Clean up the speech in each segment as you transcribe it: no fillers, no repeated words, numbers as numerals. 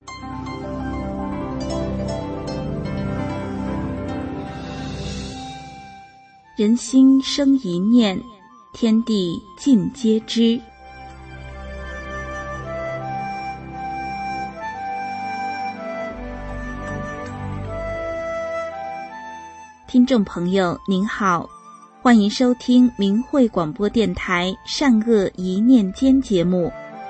人心生一念，天地尽皆知。听众朋友您好，欢迎收听明慧广播电台善恶一念间节目。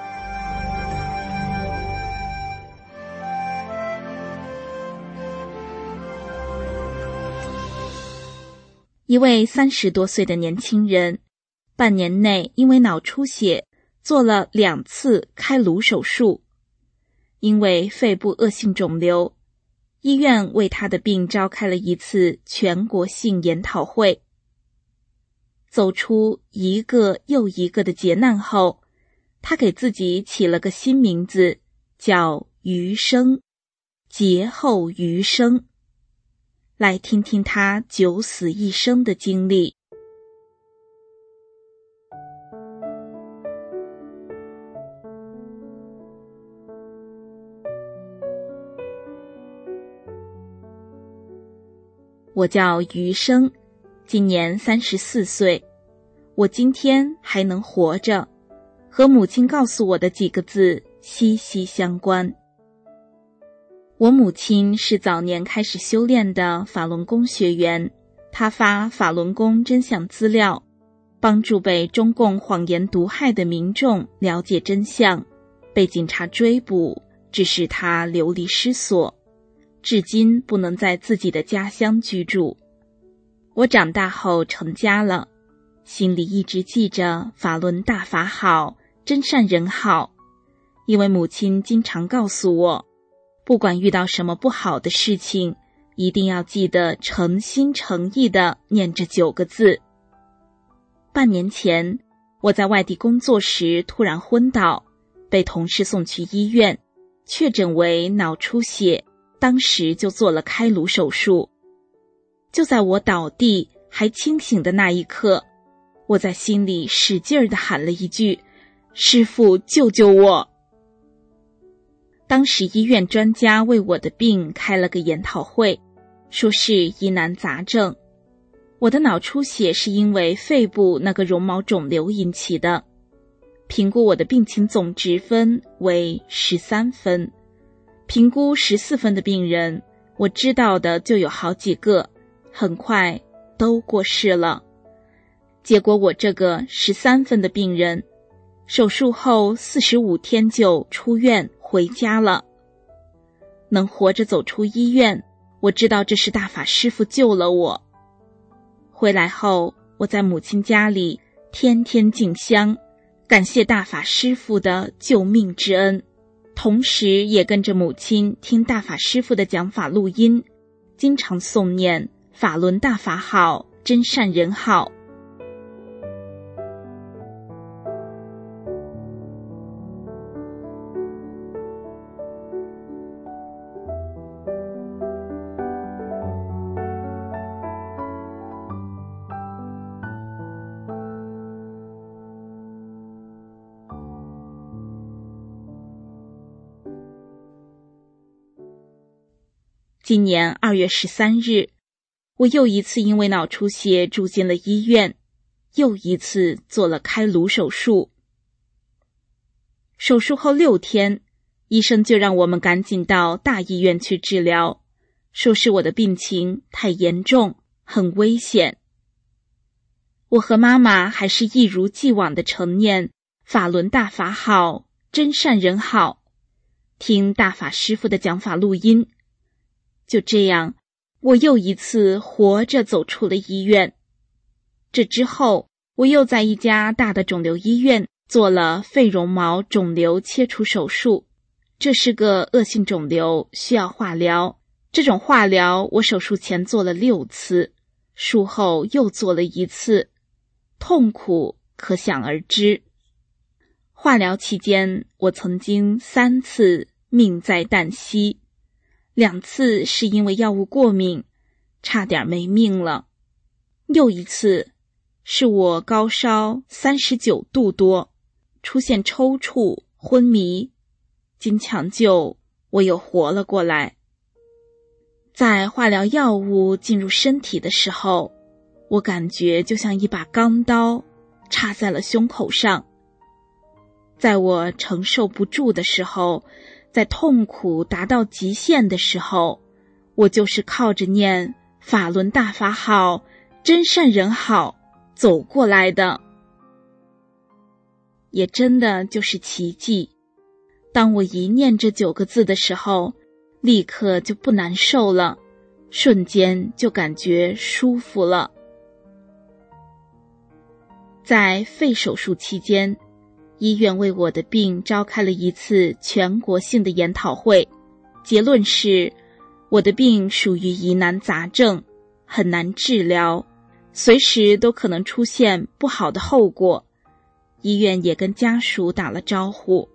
一位30多岁的年轻人，半年内因为脑出血做了2次开颅手术。因为肺部恶性肿瘤，医院为他的病召开了一次全国性研讨会。走出一个又一个的劫难后，他给自己起了个新名字，叫余生，劫后余生。来听听他九死一生的经历。我叫余生，今年34岁。我今天还能活着，和母亲告诉我的几个字息息相关。我母亲是早年开始修炼的法轮功学员，她发法轮功真相资料，帮助被中共谎言毒害的民众了解真相，被警察追捕，致使她流离失所，至今不能在自己的家乡居住。我长大后成家了，心里一直记着法轮大法好，真善人好，因为母亲经常告诉我，不管遇到什么不好的事情，一定要记得诚心诚意地念这9个字。半年前，我在外地工作时突然昏倒，被同事送去医院，确诊为脑出血，当时就做了开颅手术。就在我倒地还清醒的那一刻，我在心里使劲地喊了一句：师父，救救我！当时医院专家为我的病开了个研讨会，说是疑难杂症。我的脑出血是因为肺部那个绒毛肿瘤引起的，评估我的病情总值分为13分。评估14分的病人，我知道的就有好几个，很快都过世了。结果我这个13分的病人，手术后45天就出院回家了。能活着走出医院，我知道这是大法师父救了我。回来后，我在母亲家里天天敬香，感谢大法师父的救命之恩，同时也跟着母亲听大法师父的讲法录音，经常诵念法轮大法好，真善人好。今年2月13日，我又一次因为脑出血住进了医院，又一次做了开颅手术。手术后6天，医生就让我们赶紧到大医院去治疗，说是我的病情太严重，很危险。我和妈妈还是一如既往的承念法轮大法好，真善人好，听大法师父的讲法录音。就这样，我又一次活着走出了医院。这之后，我又在一家大的肿瘤医院做了肺绒毛肿瘤切除手术。这是个恶性肿瘤，需要化疗。这种化疗我手术前做了6次，术后又做了1次，痛苦可想而知。化疗期间，我曾经3次命在旦夕，2次是因为药物过敏，差点没命了。又一次是我高烧39度多，出现抽搐、昏迷，经抢救我又活了过来。在化疗药物进入身体的时候，我感觉就像一把钢刀插在了胸口上。在我承受不住的时候，在痛苦达到极限的时候，我就是靠着念法轮大法好，真善人好走过来的。也真的就是奇迹，当我一念这9个字的时候，立刻就不难受了，瞬间就感觉舒服了。在肺手术期间，医院为我的病召开了一次全国性的研讨会，结论是我的病属于疑难杂症，很难治疗，随时都可能出现不好的后果。医院也跟家属打了招呼。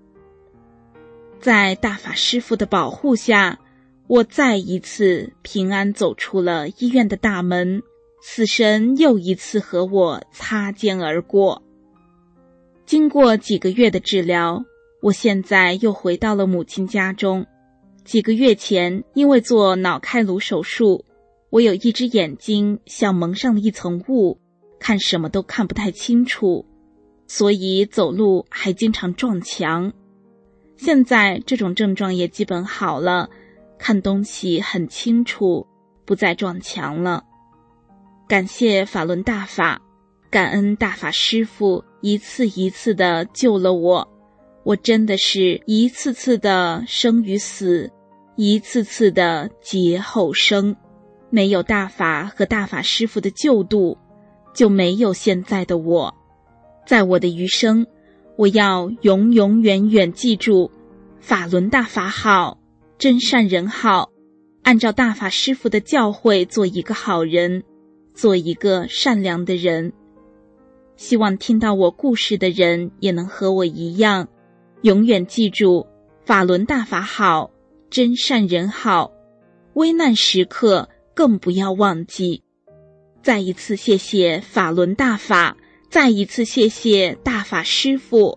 在大法师父的保护下，我再一次平安走出了医院的大门，死神又一次和我擦肩而过。经过几个月的治疗，我现在又回到了母亲家中。几个月前，因为做脑开颅手术，我有一只眼睛像蒙上了一层雾，看什么都看不太清楚，所以走路还经常撞墙。现在这种症状也基本好了，看东西很清楚，不再撞墙了。感谢法轮大法，感恩大法师父一次一次地救了我，我真的是一次次的生与死，一次次的劫后生。没有大法和大法师父的救度，就没有现在的我。在我的余生，我要永永远远记住法轮大法好，真善人好，按照大法师父的教诲做一个好人，做一个善良的人。希望听到我故事的人也能和我一样，永远记住法轮大法好，真善人好，危难时刻更不要忘记。再一次谢谢法轮大法，再一次谢谢大法师父。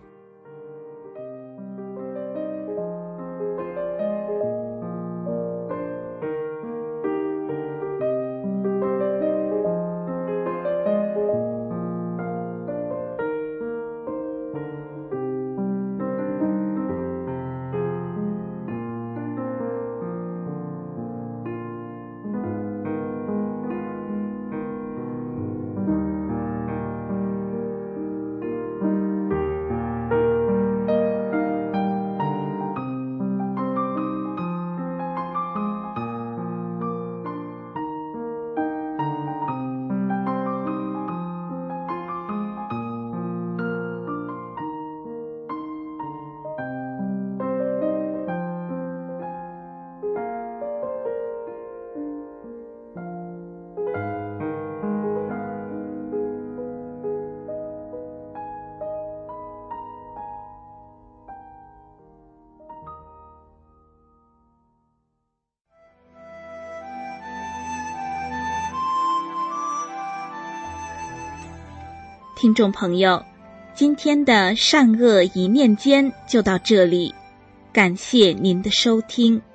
听众朋友，今天的善恶一念间就到这里，感谢您的收听。